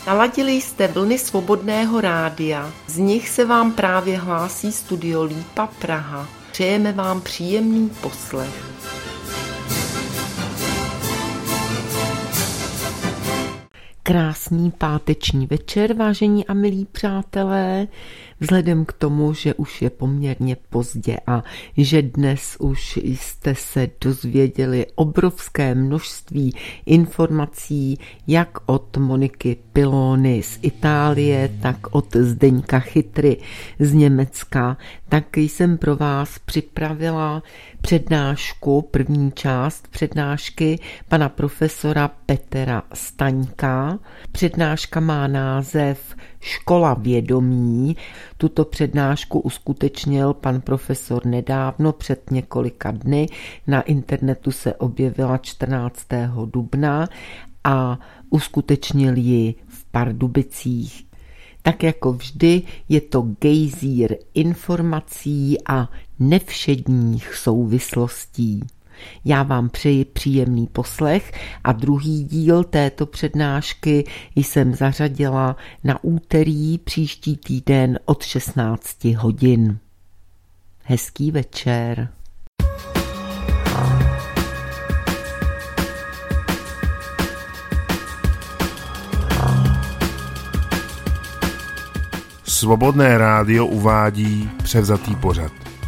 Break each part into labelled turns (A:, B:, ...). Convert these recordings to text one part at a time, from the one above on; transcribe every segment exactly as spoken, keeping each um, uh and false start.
A: Naladili jste vlny Svobodného rádia, z nich se vám právě hlásí Studio Lípa Praha. Přejeme vám příjemný poslech. Krásný páteční večer, vážení a milí přátelé. Vzhledem k tomu, že už je poměrně pozdě a že dnes už jste se dozvěděli obrovské množství informací, jak od Moniky Pilony z Itálie, tak od Zdeňka Chytry z Německa, tak jsem pro vás připravila přednášku, první část přednášky pana profesora Petra Staňka. Přednáška má název Škola vědomí. Tuto přednášku uskutečnil pan profesor nedávno, před několika dny. Na internetu se objevila čtrnáctého dubna a uskutečnil ji v Pardubicích. Tak jako vždy je to gejzír informací a nevšedních souvislostí. Já vám přeji příjemný poslech a druhý díl této přednášky jsem zařadila na úterý příští týden od šestnácti hodin. Hezký večer.
B: Svobodné rádio uvádí převzatý pořad.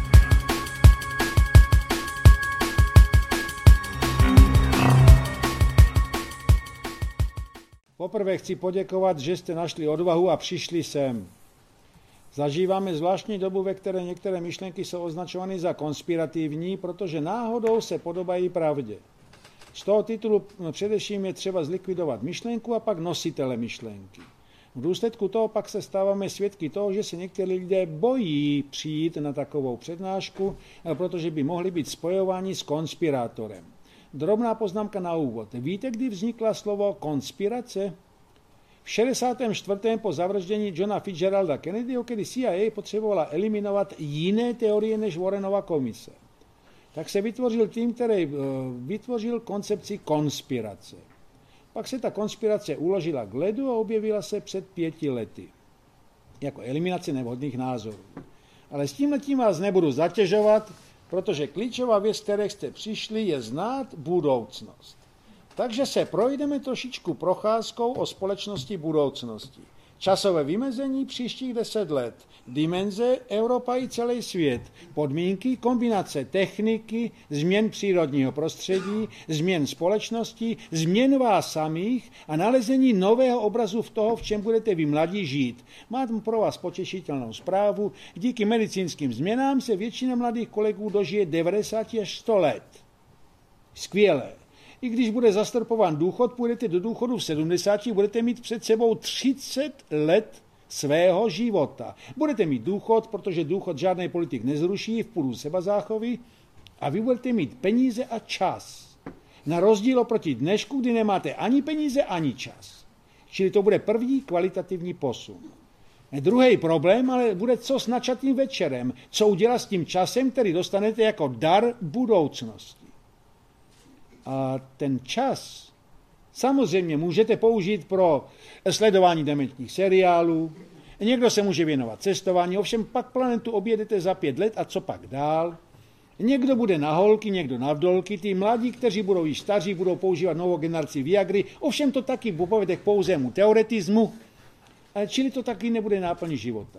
C: Poprvé chci poděkovat, že jste našli odvahu a přišli sem. Zažíváme zvláštní dobu, ve které některé myšlenky jsou označovány za konspirativní, protože náhodou se podobají pravdě. Z toho titulu především je třeba zlikvidovat myšlenku a pak nositele myšlenky. V důsledku toho pak se stáváme svědky toho, že se někteří lidé bojí přijít na takovou přednášku, protože by mohli být spojováni s konspirátorem. Drobná poznámka na úvod. Víte, kdy vznikla slovo konspirace? V šedesátém čtvrtém po zavraždění Johna Fitzgeralda Kennedyho, kdy C I A potřebovala eliminovat jiné teorie než Warrenova komise. Tak se vytvořil tým, který vytvořil koncepci konspirace. Pak se ta konspirace uložila k ledu a objevila se před pěti lety. Jako eliminace nevhodných názorů. Ale s tímhletím vás nebudu zatěžovat, protože klíčová věc, které jste přišli, je znát budoucnost. Takže se projdeme trošičku procházkou o společnosti budoucnosti. Časové vymezení příštích deset let, dimenze, Evropa i celý svět, podmínky, kombinace techniky, změn přírodního prostředí, změn společnosti, změn vás samých a nalezení nového obrazu v toho, v čem budete vy mladí žít. Mám pro vás potěšitelnou zprávu, díky medicínským změnám se většina mladých kolegů dožije devadesát až sto let. Skvělé. I když bude zastropován důchod, půjdete do důchodu v sedmdesáti, budete mít před sebou třicet let svého života. Budete mít důchod, protože důchod žádný politik nezruší v půdu Sebazáchovi a vy budete mít peníze a čas. Na rozdíl oproti dnešku, kdy nemáte ani peníze, ani čas. Čili to bude první kvalitativní posun. Druhý problém ale bude co s načatým večerem, co udělat s tím časem, který dostanete jako dar budoucnosti. A ten čas samozřejmě můžete použít pro sledování dementních seriálů, někdo se může věnovat cestování, ovšem pak planetu objedete za pět let a co pak dál. Někdo bude na holky, někdo na vdolky, ty mladí, kteří budou již staří, budou používat novou generaci Viagry, ovšem to taky povede k pouzemu teoretismu, čili to taky nebude náplň života.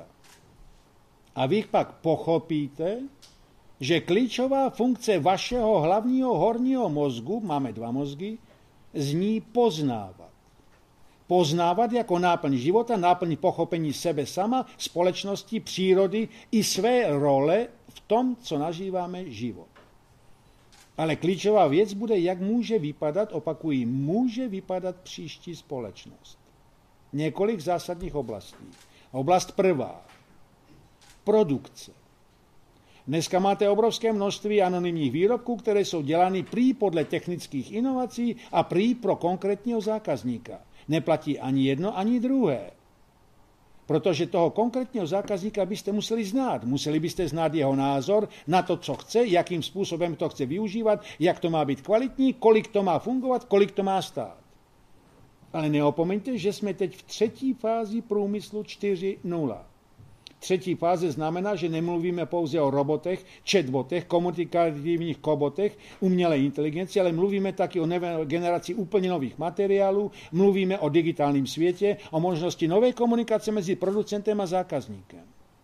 C: A vy pak pochopíte, že klíčová funkce vašeho hlavního horního mozgu, máme dva mozgy, zní poznávat. Poznávat jako náplň života, náplň pochopení sebe sama, společnosti, přírody i své role v tom, co nazýváme život. Ale klíčová věc bude, jak může vypadat, opakuji, může vypadat příští společnost. Několik zásadních oblastí. Oblast prvá. Produkce. Dneska máte obrovské množství anonymních výrobků, které jsou dělány prý podle technických inovací a prý pro konkrétního zákazníka. Neplatí ani jedno, ani druhé. Protože toho konkrétního zákazníka byste museli znát. Museli byste znát jeho názor na to, co chce, jakým způsobem to chce využívat, jak to má být kvalitní, kolik to má fungovat, kolik to má stát. Ale neopomeňte, že jsme teď v třetí fázi průmyslu čtyři tečka nula. Třetí fáze znamená, že nemluvíme pouze o robotech, chatbotech, komunikativních kobotech, umělé inteligenci, ale mluvíme taky o generaci úplně nových materiálů, mluvíme o digitálním světě, o možnosti nové komunikace mezi producentem a zákazníkem.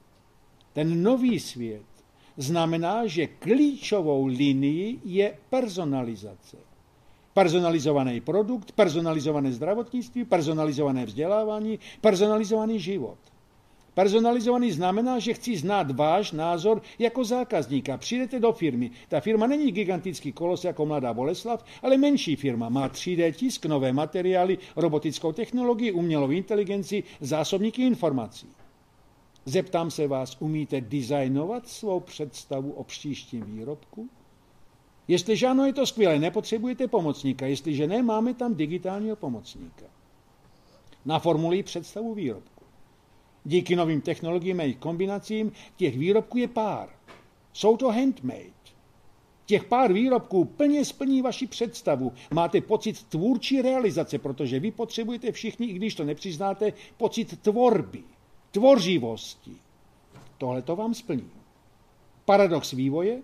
C: Ten nový svět znamená, že klíčovou linií je personalizace. Personalizovaný produkt, personalizované zdravotnictví, personalizované vzdělávání, personalizovaný život. Personalizovaný znamená, že chci znát váš názor jako zákazníka. Přijdete do firmy. Ta firma není gigantický kolos jako Mladá Boleslav, ale menší firma. Má tři dé tisk, nové materiály, robotickou technologii, umělou inteligenci, zásobníky informací. Zeptám se vás, umíte designovat svou představu o příštím výrobku? Jestliže ano, je to skvělé, nepotřebujete pomocníka. Jestliže ne, máme tam digitálního pomocníka. Naformuluji představu výrobku. Díky novým technologiím a jejich kombinacím těch výrobků je pár. Jsou to handmade. Těch pár výrobků plně splní vaši představu. Máte pocit tvůrčí realizace, protože vy potřebujete všichni, i když to nepřiznáte, pocit tvorby, tvořivosti. Tohle to vám splní. Paradox vývoje.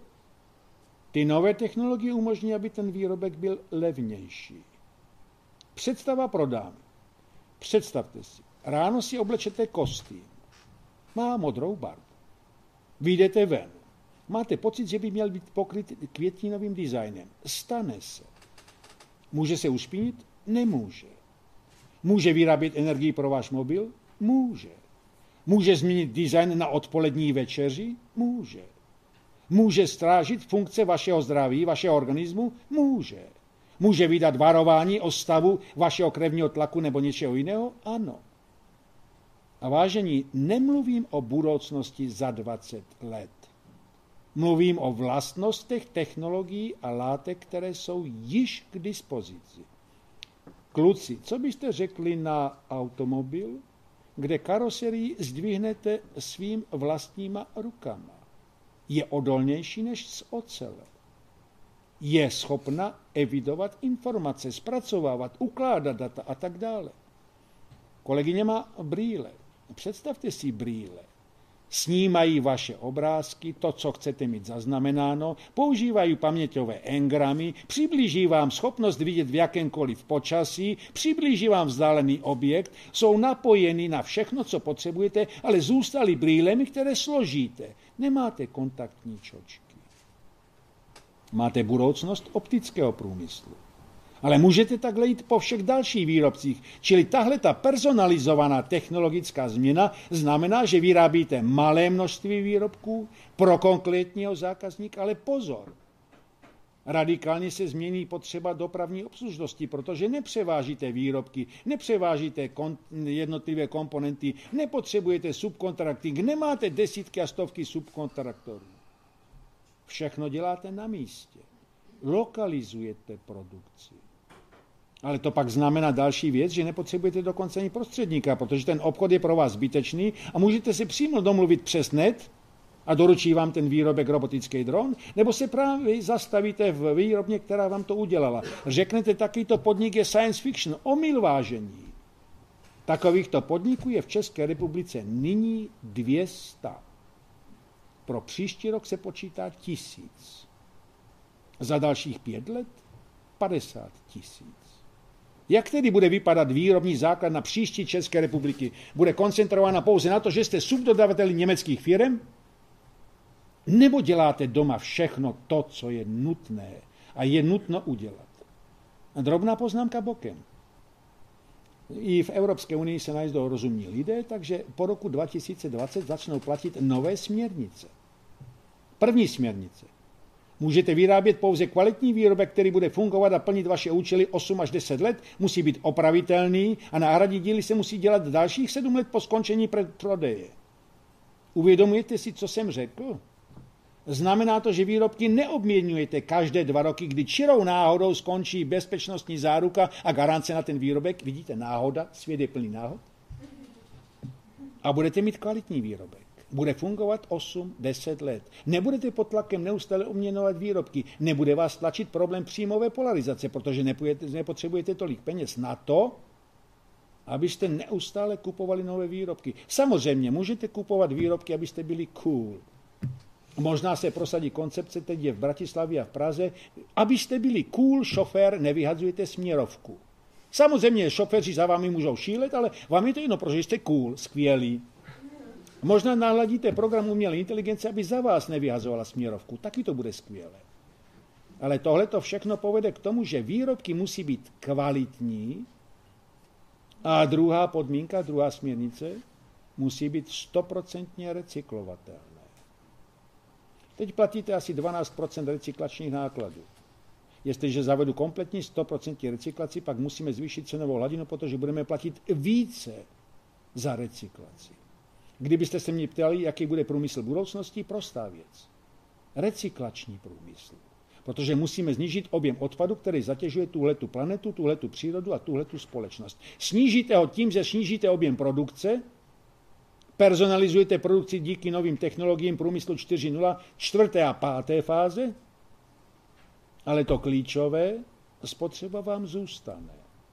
C: Ty nové technologie umožní, aby ten výrobek byl levnější. Představa pro dámy. Představte si, ráno si oblečete kostým. Má modrou barvu. Vyjdete ven. Máte pocit, že by měl být pokryt květinovým designem. Stane se. Může se ušpinit? Nemůže. Může vyrábět energii pro váš mobil? Může. Může změnit design na odpolední večeři? Může. Může strážit funkce vašeho zdraví, vašeho organismu? Může. Může vydat varování o stavu vašeho krevního tlaku nebo něčeho jiného? Ano. A vážení, nemluvím o budoucnosti za dvacet let. Mluvím o vlastnostech technologií a látek, které jsou již k dispozici. Kluci, co byste řekli na automobil, kde karoserii zdvihnete svým vlastníma rukama? Je odolnější než z ocele. Je schopna evidovat informace, zpracovávat, ukládat data a tak dále. Kolegyně má brýle. Představte si brýle. Snímají vaše obrázky, to, co chcete mít zaznamenáno, používají paměťové engramy, přiblíží vám schopnost vidět v jakémkoliv počasí, přiblíží vám vzdálený objekt, jsou napojeny na všechno, co potřebujete, ale zůstaly brýlemi, které složíte. Nemáte kontaktní čočky. Máte budoucnost optického průmyslu. Ale můžete takhle jít po všech dalších výrobcích. Čili tahle ta personalizovaná technologická změna znamená, že vyrábíte malé množství výrobků pro konkrétního zákazníka, ale pozor. Radikálně se změní potřeba dopravní obslužnosti, protože nepřevážíte výrobky, nepřevážíte kon- jednotlivé komponenty, nepotřebujete subkontrakting, nemáte desítky a stovky subkontraktorů. Všechno děláte na místě. Lokalizujete produkci. Ale to pak znamená další věc, že nepotřebujete dokonce ani prostředníka, protože ten obchod je pro vás zbytečný a můžete si přímo domluvit přes net a doručí vám ten výrobek robotický dron, nebo se právě zastavíte v výrobně, která vám to udělala. Řeknete, takovýto podnik je science fiction, omyl vážení. Takovýchto podniků je v České republice nyní dvě stě. Pro příští rok se počítá tisíc. Za dalších pět let padesát tisíc. Jak tedy bude vypadat výrobní základ na příští České republiky? Bude koncentrována pouze na to, že jste subdodavateli německých firem? Nebo děláte doma všechno to, co je nutné a je nutno udělat? A drobná poznámka bokem. I v Evropské unii se najdou rozumní lidé, takže po roku dva tisíce dvacet začnou platit nové směrnice. První směrnice. Můžete vyrábět pouze kvalitní výrobek, který bude fungovat a plnit vaše účely osm až deset let, musí být opravitelný a náhradní díly se musí dělat dalších sedm let po skončení prodeje. Uvědomujete si, co jsem řekl? Znamená to, že výrobky neobměňujete každé dva roky, kdy čirou náhodou skončí bezpečnostní záruka a garance na ten výrobek. Vidíte, náhoda, svět je plný náhod. A budete mít kvalitní výrobek. Bude fungovat osm deset let. Nebudete pod tlakem neustále obměňovat výrobky. Nebude vás tlačit problém příjmové polarizace, protože nepotřebujete tolik peněz na to, abyste neustále kupovali nové výrobky. Samozřejmě můžete kupovat výrobky, abyste byli cool. Možná se prosadí koncepce, teď je v Bratislavě a v Praze, abyste byli cool šofér, nevyhadzujete směrovku. Samozřejmě šoféři za vámi můžou šílet, ale vám je to jedno, protože jste cool, skvělí. Možná nahladíte program umělé inteligence, aby za vás nevyhazovala směrovku. Taky to bude skvělé. Ale tohle to všechno povede k tomu, že výrobky musí být kvalitní a druhá podmínka, druhá směrnice, musí být stoprocentně recyklovatelné. Teď platíte asi dvanáct procent recyklačních nákladů. Jestliže zavedu kompletní sto procent recyklaci, pak musíme zvýšit cenovou hladinu, protože budeme platit více za recyklaci. Kdybyste se mě ptali, jaký bude průmysl budoucnosti, prostá věc. Recyklační průmysl. Protože musíme snížit objem odpadu, který zatěžuje tuhletu planetu, tuhletu přírodu a tuhletu společnost. Snížíte ho tím, že snížíte objem produkce, personalizujete produkci díky novým technologiím průmyslu čtyři tečka nula, čtvrté a páté fáze, ale to klíčové, spotřeba vám zůstane.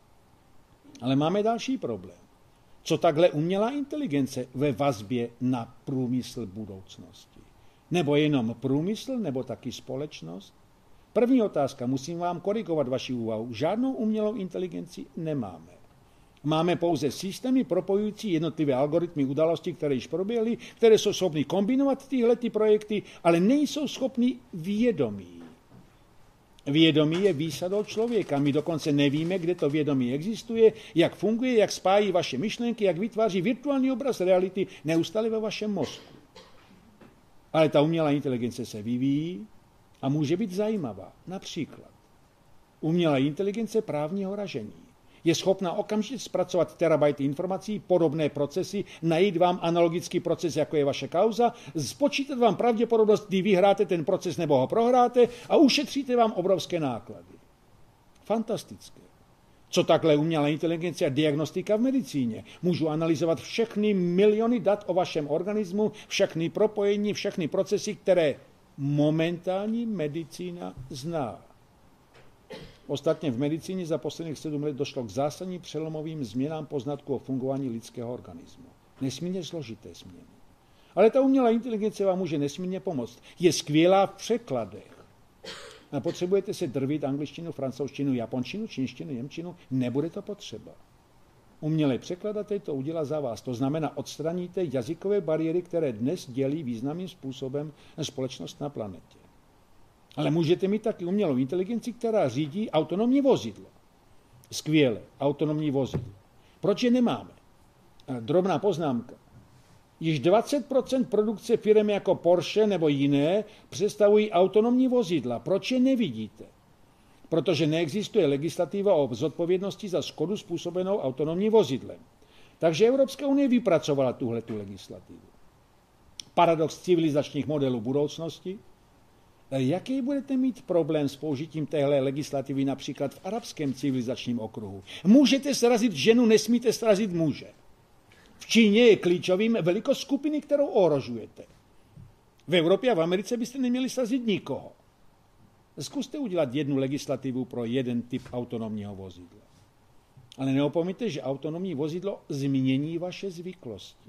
C: Ale máme další problém. Co takhle umělá inteligence ve vazbě na průmysl budoucnosti? Nebo jenom průmysl, nebo taky společnost? První otázka, musím vám korigovat vaši úvahu. Žádnou umělou inteligenci nemáme. Máme pouze systémy propojující jednotlivé algoritmy událostí, které již proběhly, které jsou schopny kombinovat tyhle ty projekty, ale nejsou schopny vědomí. Vědomí je výsadou člověka. My dokonce nevíme, kde to vědomí existuje, jak funguje, jak spájí vaše myšlenky, jak vytváří virtuální obraz reality neustále ve vašem mozku. Ale ta umělá inteligence se vyvíjí a může být zajímavá. Například umělá inteligence právního ražení. Je schopna okamžitě zpracovat terabajty informací, podobné procesy, najít vám analogický proces, jako je vaše kauza, spočítat vám pravděpodobnost, kdy vyhráte ten proces nebo ho prohráte a ušetříte vám obrovské náklady. Fantastické. Co takhle umělá inteligence a diagnostika v medicíně? Můžu analyzovat všechny miliony dat o vašem organismu, všechny propojení, všechny procesy, které momentální medicína zná. Ostatně v medicíně za posledních sedm let došlo k zásadním přelomovým změnám poznatku o fungování lidského organismu. Nesmírně složité změny. Ale ta umělá inteligence vám může nesmírně pomoct. Je skvělá v překladech. A potřebujete se drvit angličtinu, francouzštinu, japonštinu, čínštinu, němčinu? Nebude to potřeba. Umělý překladatel to udělá za vás. To znamená, odstraníte jazykové bariéry, které dnes dělí významným způsobem společnost na planetě. Ale můžete mít taky umělou inteligenci, která řídí autonomní vozidlo. Skvěle, autonomní vozidlo. Proč je nemáme? Drobná poznámka. Již dvacet procent produkce firem jako Porsche nebo jiné představují autonomní vozidla. Proč je nevidíte? Protože neexistuje legislativa o zodpovědnosti za škodu způsobenou autonomním vozidlem. Takže Evropská unie vypracovala tuhletu legislativu. Paradox civilizačních modelů budoucnosti. Jaký budete mít problém s použitím téhle legislativy například v arabském civilizačním okruhu? Můžete srazit ženu, nesmíte srazit muže. V Číně je klíčovým velikost skupiny, kterou ohrožujete. V Evropě a v Americe byste neměli srazit nikoho. Zkuste udělat jednu legislativu pro jeden typ autonomního vozidla. Ale neopomeňte, že autonomní vozidlo změní vaše zvyklosti.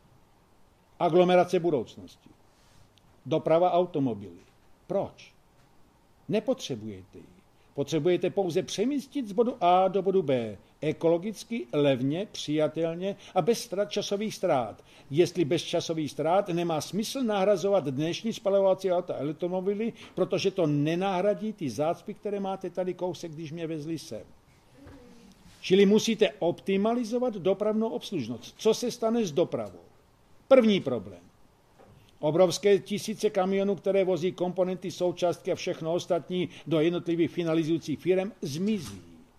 C: Aglomerace budoucnosti. Doprava automobily. Proč? Nepotřebujete ji. Potřebujete pouze přemístit z bodu A do bodu B. Ekologicky, levně, přijatelně a bez ztrát časových ztrát. Jestli bez časových ztrát nemá smysl nahrazovat dnešní spalovací auta elektromobily, protože to nenahradí ty zácpy, které máte tady kousek, když mě vezli sem. Čili musíte optimalizovat dopravnou obslužnost. Co se stane s dopravou? První problém. Obrovské tisíce kamionů, které vozí komponenty, součástky a všechno ostatní do jednotlivých finalizujících firem, zmizí.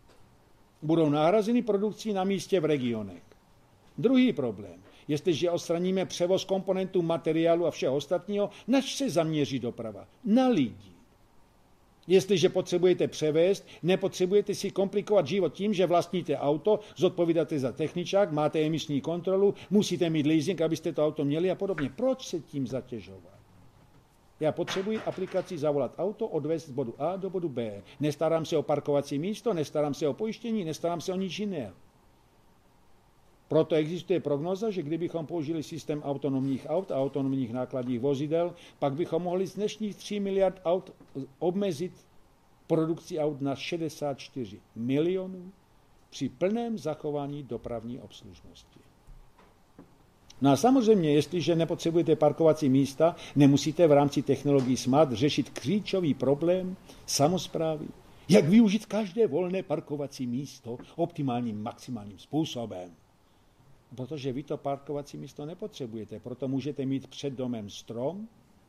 C: Budou nahrazeny produkcí na místě v regionech. Druhý problém. Jestliže odstraníme převoz komponentů, materiálu a všeho ostatního, nač se zaměří doprava? Na lidi. Jestliže potřebujete převést, nepotřebujete si komplikovat život tím, že vlastníte auto, zodpovídáte za techničák, máte emisní kontrolu, musíte mít leasing, abyste to auto měli a podobně. Proč se tím zatěžovat? Já potřebuji aplikaci zavolat auto, odvést z bodu A do bodu B. Nestarám se o parkovací místo, nestarám se o pojištění, nestarám se o nič jiného. Proto existuje prognoza, že kdybychom použili systém autonomních aut a autonomních nákladních vozidel, pak bychom mohli z dnešních tří miliard aut obmezit produkci aut na šedesát čtyři milionů při plném zachování dopravní obslužnosti. No a samozřejmě, jestliže nepotřebujete parkovací místa, nemusíte v rámci technologií smart řešit klíčový problém samosprávy. Jak využít každé volné parkovací místo optimálním maximálním způsobem. Protože vy to parkovací místo nepotřebujete, proto můžete mít před domem strom,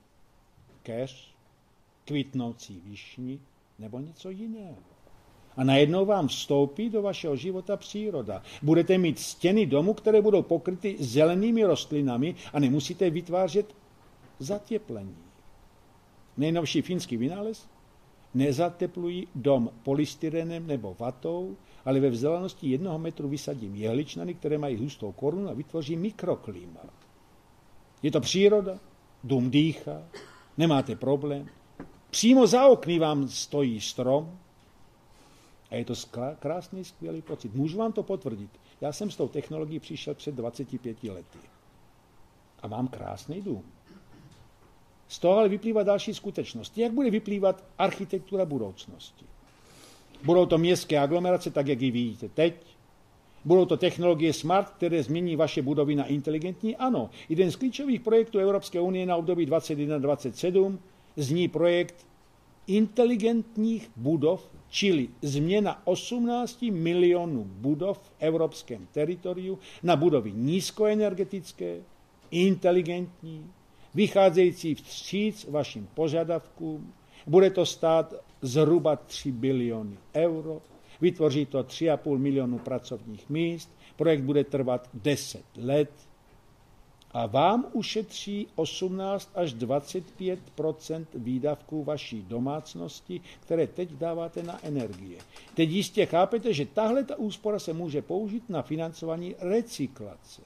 C: keř, kvitnoucí višni nebo něco jiného. A najednou vám vstoupí do vašeho života příroda. Budete mít stěny domu, které budou pokryty zelenými rostlinami a nemusíte vytvářet zateplení. Nejnovší finský vynález? Nezateplují dom polystyrenem nebo vatou, ale ve vzdálenosti jednoho metru vysadím jehličnany, které mají hustou korunu a vytvoří mikroklima. Je to příroda, dům dýchá, nemáte problém. Přímo za okny vám stojí strom a je to krásný, skvělý pocit. Můžu vám to potvrdit. Já jsem s tou technologií přišel před dvaceti pěti lety. A mám krásný dům. Z toho ale vyplývá další skutečnost. Jak bude vyplývat architektura budoucnosti? Budou to městské aglomerace, tak jak ji vidíte teď? Budou to technologie smart, které změní vaše budovy na inteligentní? Ano. Jeden z klíčových projektů Evropské unie na období dvacet jedna dvacet sedm zní projekt inteligentních budov, čili změna osmnácti milionů budov v evropském teritoriu na budovy nízkoenergetické, inteligentní, vycházející vstříc vašim požadavkům. Bude to stát zhruba tři biliony euro, vytvoří to tři a půl milionu pracovních míst, projekt bude trvat deset let a vám ušetří osmnáct až dvacet pět procent výdavků vaší domácnosti, které teď dáváte na energie. Teď jistě chápete, že tahle ta úspora se může použít na financování recyklace.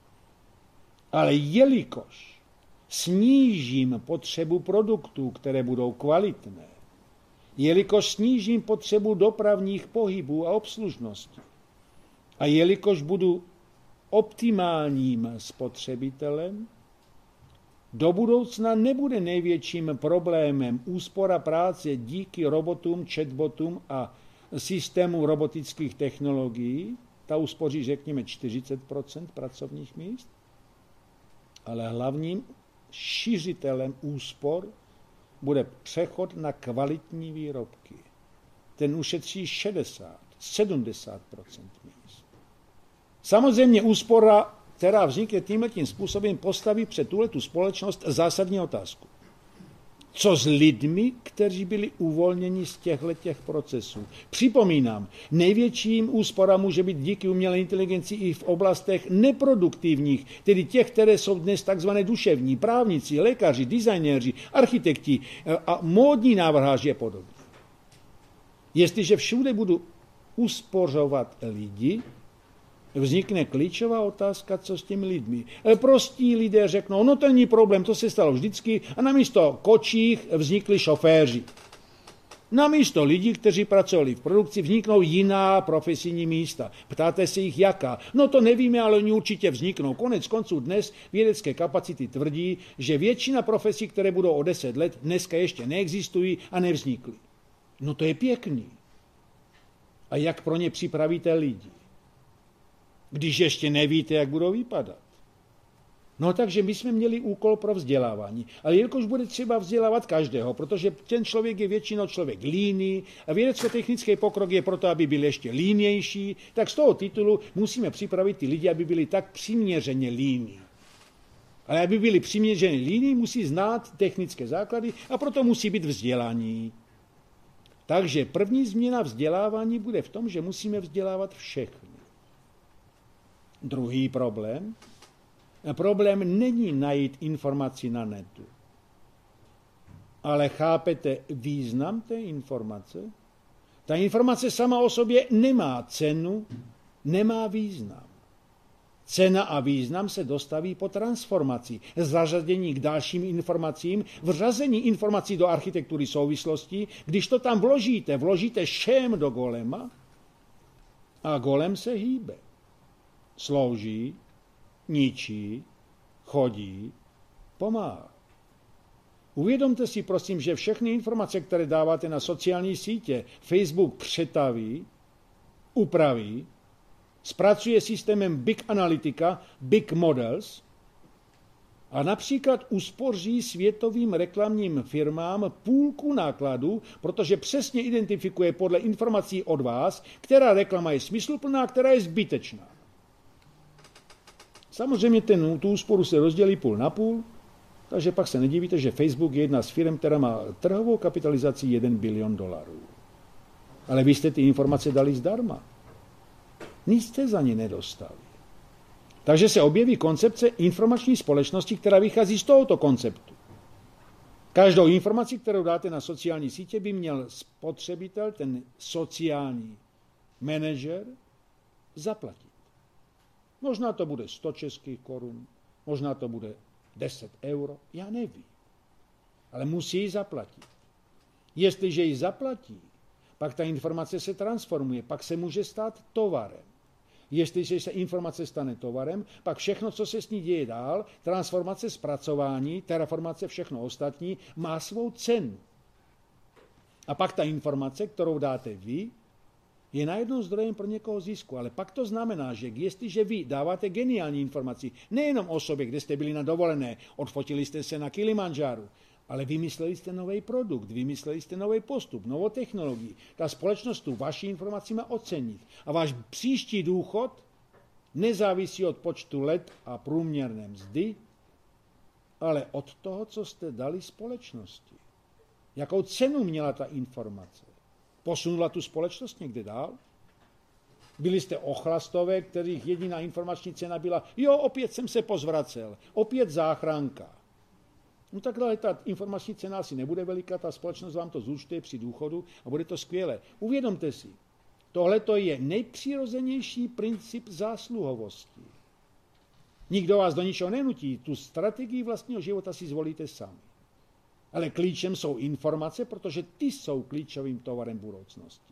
C: Ale jelikož snížím potřebu produktů, které budou kvalitné, jelikož snížím potřebu dopravních pohybů a obslužnosti a jelikož budu optimálním spotřebitelem, do budoucna nebude největším problémem úspora práce díky robotům, chatbotům a systému robotických technologií. Ta uspoří, řekněme, čtyřicet procent pracovních míst, ale hlavním šířitelem úspor bude přechod na kvalitní výrobky. Ten ušetří šedesát, sedmdesát procent míst. Samozřejmě úspora, která vznikne tímhletím způsobem, postaví před tuhletu společnost zásadní otázku. Co s lidmi, kteří byli uvolněni z těchto procesů? Připomínám, největším úsporám může být díky umělé inteligenci i v oblastech neproduktivních, tedy těch, které jsou dnes takzvané duševní, právníci, lékaři, designéři, architekti a módní návrháři a podobně. Jestliže všude budu uspořovat lidi, vznikne klíčová otázka, co s těmi lidmi. Prostí lidé řeknou, no to není problém, to se stalo vždycky a namísto kočích vznikli šoféři. Namísto lidí, kteří pracovali v produkci, vzniknou jiná profesijní místa. Ptáte se jich jaká? No to nevíme, ale oni určitě vzniknou. Konec konců dnes vědecké kapacity tvrdí, že většina profesí, které budou o deset let, dneska ještě neexistují a nevznikly. No to je pěkný. A jak pro ně připravíte lidi? Když ještě nevíte, jak budou vypadat. No takže my jsme měli úkol pro vzdělávání. Ale jelikož bude třeba vzdělávat každého, protože ten člověk je většinou člověk líný a vědecko-technický pokrok je proto, aby byl ještě línější, tak z toho titulu musíme připravit ty lidi, aby byli tak přiměřeně líní. Ale aby byli přiměřeně líní, musí znát technické základy a proto musí být vzdělaní. Takže první změna vzdělávání bude v tom, že musíme vzdělávat všechny. Druhý problém. Problém není najít informaci na netu. Ale chápete význam té informace? Ta informace sama o sobě nemá cenu, nemá význam. Cena a význam se dostaví po transformaci, zařazení k dalším informacím, vřazení informací do architektury souvislostí. Když to tam vložíte, vložíte šém do golema a golem se hýbe. slouží, ničí, chodí, pomáhá. Uvědomte si prosím, že všechny informace, které dáváte na sociální sítě, Facebook přetaví, upraví, zpracuje systémem Big Analytica, Big Models a například uspoří světovým reklamním firmám půlku nákladů, protože přesně identifikuje podle informací od vás, která reklama je smysluplná, která je zbytečná. Samozřejmě ten, tu úsporu se rozdělí půl na půl, takže pak se nedívíte, že Facebook je jedna z firm, která má trhovou kapitalizaci jeden bilion dolarů. Ale vy jste ty informace dali zdarma. Nic jste za ně nedostali. Takže se objeví koncepce informační společnosti, která vychází z tohoto konceptu. Každou informaci, kterou dáte na sociální sítě, by měl spotřebitel, ten sociální manažer, zaplatit. Možná to bude sto českých korun, možná to bude deset euro, já nevím. Ale musí ji zaplatit. Jestliže ji zaplatí, pak ta informace se transformuje, pak se může stát tovarem. Jestliže se informace stane tovarem, pak všechno, co se s ní děje dál, transformace, zpracování, terraformace, všechno ostatní, má svou cenu. A pak ta informace, kterou dáte vy, je najednou zdrojem pro někoho zisku. Ale pak to znamená, že jestliže vy dáváte geniální informaci, nejenom o sobě, kde jste byli na dovolené, odfotili jste se na Kilimandžáru, ale vymysleli jste nový produkt, vymysleli jste nový postup, novou technologii. Ta společnost tu vaši informaci má ocenit. A váš příští důchod nezávisí od počtu let a průměrné mzdy, ale od toho, co jste dali společnosti. Jakou cenu měla ta informace? Posunula tu společnost někde dál? Byli jste ochlastové, kterých jediná informační cena byla, jo, opět jsem se pozvracel, opět záchranka. No tak dále, ta informační cena asi nebude veliká, ta společnost vám to zúčtuje při důchodu a bude to skvělé. Uvědomte si, tohle to je nejpřirozenější princip zásluhovosti. Nikdo vás do ničeho nenutí, tu strategii vlastního života si zvolíte sami. Ale klíčem jsou informace, protože ty jsou klíčovým tovarem budoucnosti.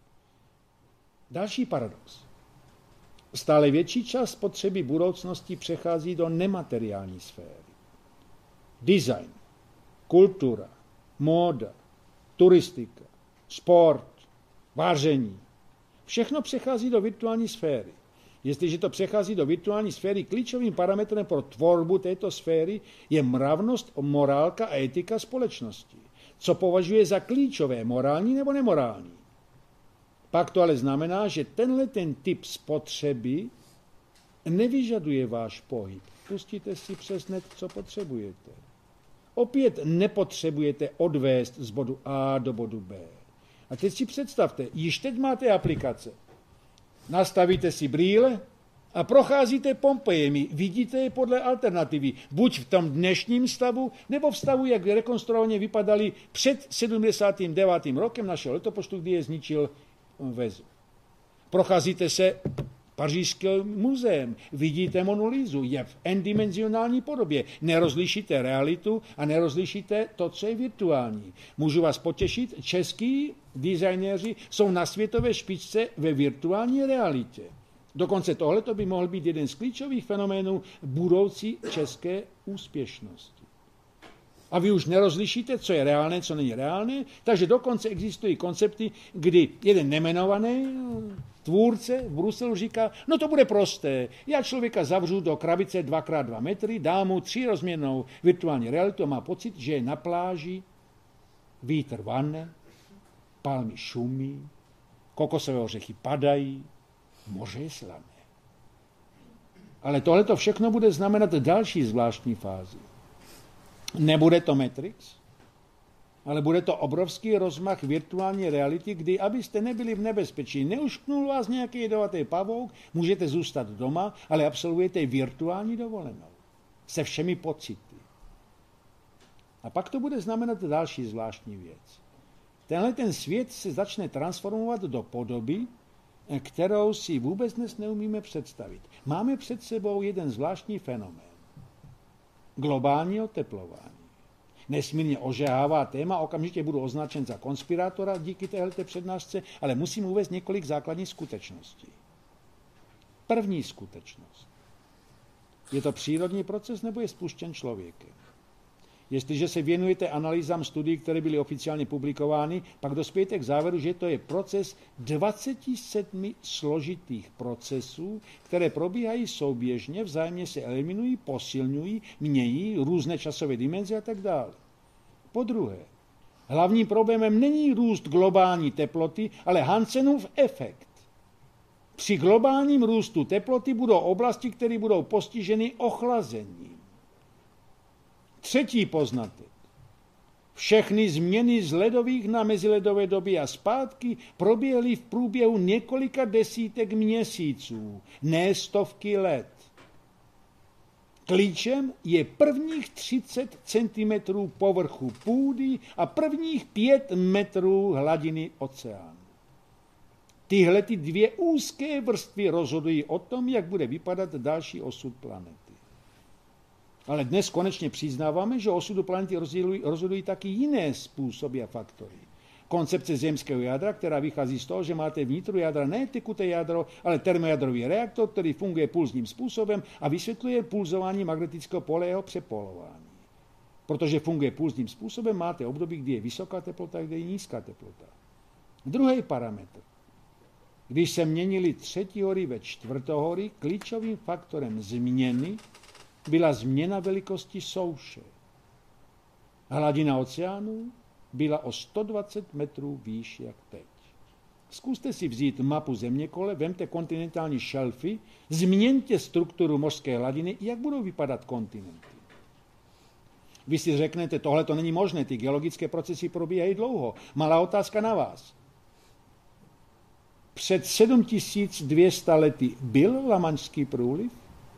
C: Další paradox. Stále větší část potřeby budoucnosti přechází do nemateriální sféry. Design, kultura, móda, turistika, sport, vaření. Všechno přechází do virtuální sféry. Jestliže to přechází do virtuální sféry, klíčovým parametrem pro tvorbu této sféry je mravnost, morálka a etika společnosti. Co považuje za klíčové, morální nebo nemorální. Pak to ale znamená, že tenhle ten typ spotřeby nevyžaduje váš pohyb. Pustíte si přes net, co potřebujete. Opět nepotřebujete odvést z bodu A do bodu B. A teď si představte, již teď máte aplikace. Nastavíte si brýle a procházíte Pompejemi. Vidíte je podle alternativy. Buď v tom dnešním stavu, nebo v stavu, jak rekonstruovaně vypadaly před sedmdesátým devátým rokem našeho letopočtu, kdy je zničil Vezu. Procházíte se Pařížským muzeem, vidíte Monu Lisu, je v n-dimenzionální podobě. Nerozlišíte realitu a nerozlišíte to, co je virtuální. Můžu vás potěšit, český designéři jsou na světové špičce ve virtuální realitě. Dokonce tohle by mohl být jeden z klíčových fenoménů budoucí české úspěšnosti. A vy už nerozlišíte, co je reálné, co není reálné, takže dokonce existují koncepty, kdy jeden nemenovaný tvůrce v Bruselu říká, no to bude prosté, já člověka zavřu do krabice dva krát dva metry, dám mu třírozměrnou virtuální realitu a má pocit, že je na pláži, vítr vane, palmy šumí, kokosové ořechy padají, moře je slané. Ale tohleto všechno bude znamenat další zvláštní fázi. Nebude to Matrix, ale bude to obrovský rozmach virtuální reality, kdy, abyste nebyli v nebezpečí, neušknul vás nějaký jedovatý pavouk, můžete zůstat doma, ale absolvujete virtuální dovolenou. Se všemi pocity. A pak to bude znamenat další zvláštní věc. Tenhle ten svět se začne transformovat do podoby, kterou si vůbec dnes neumíme představit. Máme před sebou jeden zvláštní fenomén. Globální oteplování. Nesmírně ožehává téma, okamžitě budu označen za konspirátora díky téhleté přednášce, ale musím uvést několik základních skutečností. První skutečnost. Je to přírodní proces nebo je spuštěn člověkem? Jestliže se věnujete analýzám studií, které byly oficiálně publikovány, pak dospějete k závěru, že to je proces dvacet sedm složitých procesů, které probíhají souběžně, vzájemně se eliminují, posilňují, mění různé časové dimenze a tak dále. Po druhé, hlavním problémem není růst globální teploty, ale Hansenův efekt. Při globálním růstu teploty budou oblasti, které budou postiženy ochlazením. Třetí poznatek. Všechny změny z ledových na meziledové doby a zpátky proběhly v průběhu několika desítek měsíců, ne stovky let. Klíčem je prvních třicet centimetrů povrchu půdy a prvních pět metrů hladiny oceánu. Tyhle ty dvě úzké vrstvy rozhodují o tom, jak bude vypadat další osud planety. Ale dnes konečně přiznáváme, že osudu planety rozhodují, rozhodují taky jiné způsoby a faktory. Koncepce zemského jádra, která vychází z toho, že máte vnitru jádra ne tekuté jádro, ale termojádrový reaktor, který funguje pulzním způsobem a vysvětluje pulzování magnetického pole a jeho přepolování. Protože funguje pulzním způsobem, máte období, kdy je vysoká teplota a kdy je nízká teplota. Druhý parametr. Když se měnily třetí hory ve čtvrtohory, klíčovým faktorem změny byla změna velikosti souše. Hladina oceánu byla o sto dvacet metrů výš jak teď. Zkuste si vzít mapu zeměkole, vemte kontinentální šelfy, změňte strukturu mořské hladiny, jak budou vypadat kontinenty. Vy si řeknete, tohle to není možné, ty geologické procesy probíhají dlouho. Malá otázka na vás. Před sedm tisíc dvě stě lety byl Lamanšský průliv?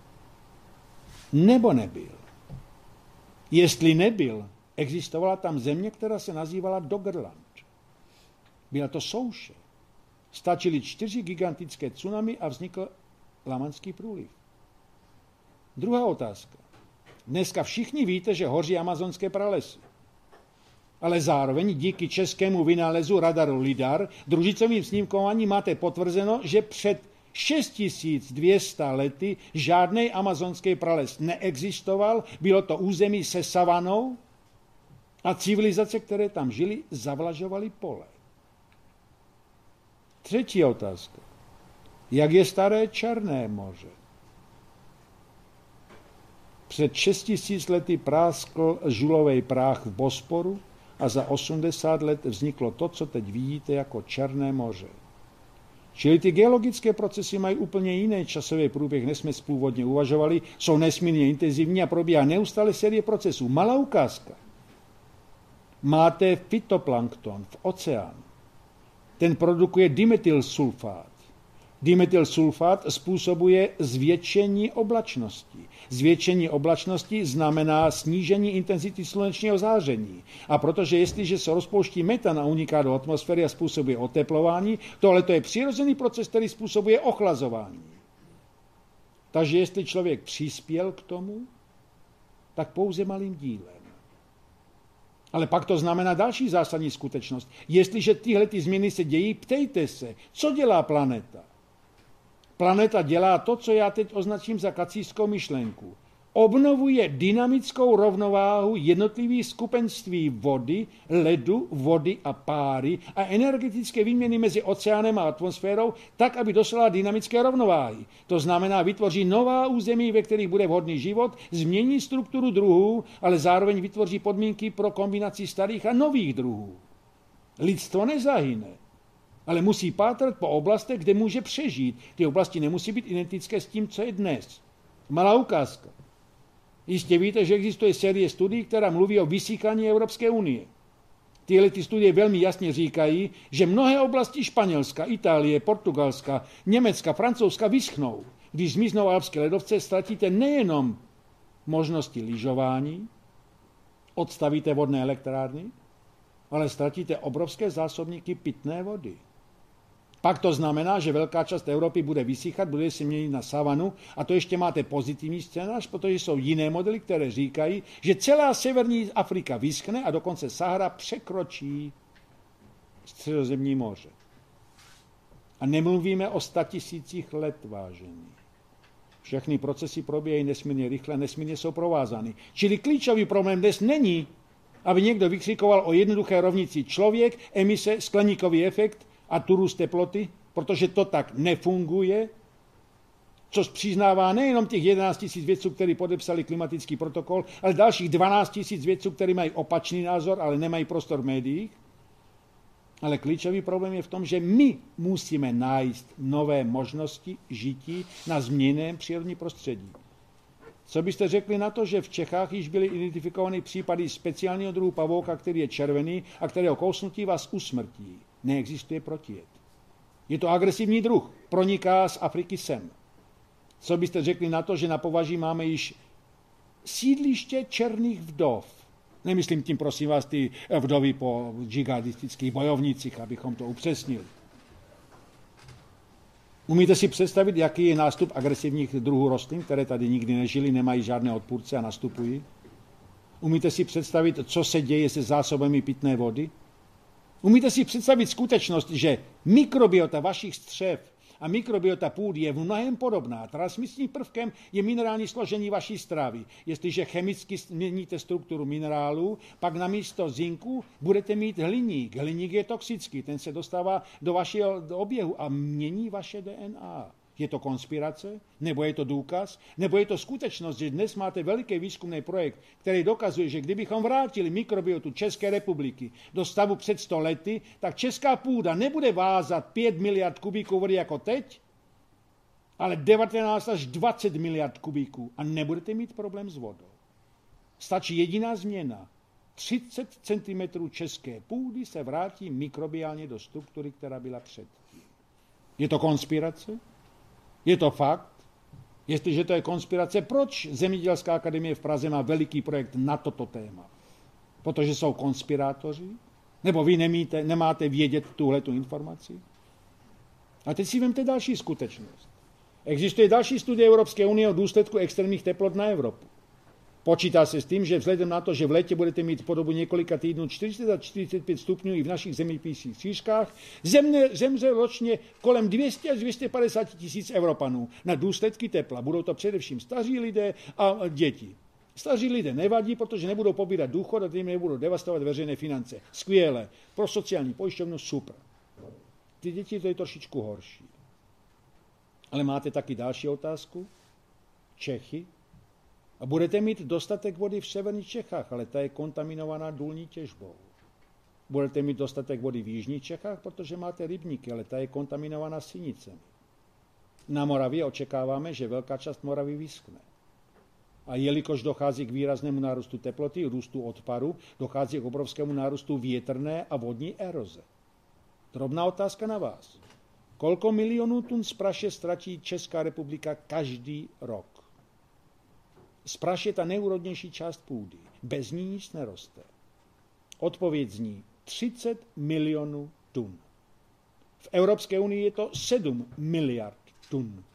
C: Nebo nebyl? Jestli nebyl, existovala tam země, která se nazývala Doggerland. Byla to souše. Stačily čtyři gigantické tsunami a vznikl Lamanšský průliv. Druhá otázka. Dneska všichni víte, že hoří amazonské pralesy. Ale zároveň díky českému vynálezu radaru LIDAR družicovým snímkováním máte potvrzeno, že před šest tisíc dvě stě lety žádný amazonský prales neexistoval, bylo to území se savanou a civilizace, které tam žily, zavlažovaly pole. Třetí otázka. Jak je staré Černé moře? Před šest tisíc lety práskl žulovej práh v Bosporu a za osmdesát let vzniklo to, co teď vidíte jako Černé moře. Čili ty geologické procesy mají úplně jiný časový průběh, než jsme původně uvažovali, jsou nesmírně intenzivní a probíhá neustále série procesů. Malá ukázka. Máte fytoplankton v oceánu. Ten produkuje dimetylsulfát. Dimetylsulfát způsobuje zvětšení oblačnosti. Zvětšení oblačnosti znamená snížení intenzity slunečního záření. A protože jestliže se rozpouští metan a uniká do atmosféry a způsobuje oteplování, tohle to je přirozený proces, který způsobuje ochlazování. Takže jestli člověk přispěl k tomu, tak pouze malým dílem. Ale pak to znamená další zásadní skutečnost. Jestliže tyhle ty změny se dějí, ptejte se, co dělá planeta? Planeta dělá to, co já teď označím za kacířskou myšlenku. Obnovuje dynamickou rovnováhu jednotlivých skupenství vody, ledu, vody a páry a energetické výměny mezi oceánem a atmosférou tak, aby dosáhla dynamické rovnováhy. To znamená, vytvoří nová území, ve kterých bude vhodný život, změní strukturu druhů, ale zároveň vytvoří podmínky pro kombinaci starých a nových druhů. Lidstvo nezahyne, ale musí pátrat po oblastech, kde může přežít. Ty oblasti nemusí být identické s tím, co je dnes. Malá ukázka. Jistě víte, že existuje série studií, která mluví o vysíkání Evropské unie. Tyhle ty studie velmi jasně říkají, že mnohé oblasti Španělska, Itálie, Portugalska, Německa, Francouzska vyschnou. Když zmiznou alpské ledovce, ztratíte nejenom možnosti lyžování, odstavíte vodné elektrárny, ale ztratíte obrovské zásobníky pitné vody. Pak to znamená, že velká část Evropy bude vysychat, bude se měnit na savanu a to ještě máte pozitivní scénář, protože jsou jiné modely, které říkají, že celá severní Afrika vyschne a dokonce Sahara překročí Středozemní moře. A nemluvíme o statisících let, vážení. Všechny procesy probíhají nesmírně rychle, nesmírně jsou provázány. Čili klíčový problém dnes není, aby někdo vykřikoval o jednoduché rovnici člověk, emise, skleníkový efekt a tu růst teploty, protože to tak nefunguje, což přiznává nejenom těch jedenáct tisíc vědců, kteří podepsali klimatický protokol, ale dalších dvanáct tisíc vědců, kteří mají opačný názor, ale nemají prostor v médiích. Ale klíčový problém je v tom, že my musíme najít nové možnosti žití na změněném přírodní prostředí. Co byste řekli na to, že v Čechách již byly identifikovány případy speciálního druhu pavouka, který je červený a kterého kousnutí vás usmrtí? Neexistuje protijed. Je to agresivní druh, proniká z Afriky sem. Co byste řekli na to, že na Považí máme již sídliště černých vdov? Nemyslím tím, prosím vás, ty vdovy po džihadistických bojovnicích, abychom to upřesnili. Umíte si představit, jaký je nástup agresivních druhů rostlin, které tady nikdy nežily, nemají žádné odpůrce a nastupují? Umíte si představit, co se děje se zásobami pitné vody? Umíte si představit skutečnost, že mikrobiota vašich střev a mikrobiota půdy je v mnohem podobná. Transmisním prvkem je minerální složení vaší stravy. Jestliže chemicky změníte strukturu minerálů, pak na místo zinku budete mít hliník. Hliník je toxický, ten se dostává do vašeho oběhu a mění vaše D N A. Je to konspirace? Nebo je to důkaz? Nebo je to skutečnost, že dnes máte veliký výzkumný projekt, který dokazuje, že kdybychom vrátili mikrobiotu České republiky do stavu před sto lety, tak česká půda nebude vázat pět miliard kubíků vody jako teď, ale devatenáct až dvacet miliard kubíků a nebudete mít problém s vodou. Stačí jediná změna. třicet centimetrů české půdy se vrátí mikrobiálně do struktury, která byla předtím. Je to konspirace? Je to fakt? Jestliže to je konspirace, proč Zemědělská akademie v Praze má veliký projekt na toto téma? Protože jsou konspirátoři? Nebo vy nemíte, nemáte vědět tuhletu informaci? A teď si vemte další skutečnost. Existuje další studie Evropské unie o důsledku extrémních teplot na Evropu. Počítá se s tím, že vzhledem na to, že v létě budete mít po dobu několika týdnů čtyřicet až čtyřicet pět stupňů i v našich zeměpisných šířkách, zemře, zemře ročně kolem dvě stě až dvě stě padesát tisíc Evropanů na důsledky tepla. Budou to především staří lidé a děti. Staří lidé nevadí, protože nebudou pobírat důchod a tím nebudou devastovat veřejné finance. Skvěle. Pro sociální pojišťovnu super. Ty děti to je trošičku horší. Ale máte taky další otázku? Čechy? A budete mít dostatek vody v severních Čechách, ale ta je kontaminovaná důlní těžbou. Budete mít dostatek vody v jižních Čechách, protože máte rybníky, ale ta je kontaminovaná sinicemi. Na Moravě očekáváme, že velká část Moravy vyschne. A jelikož dochází k výraznému nárůstu teploty, růstu odparu, dochází k obrovskému nárůstu větrné a vodní eroze. Drobná otázka na vás. Kolko milionů tun z praše ztratí Česká republika každý rok? Spraš je ta nejúrodnější část půdy. Bez ní nic neroste. Odpověď zní třicet milionů tun. V Evropské unii je to sedm miliard tun.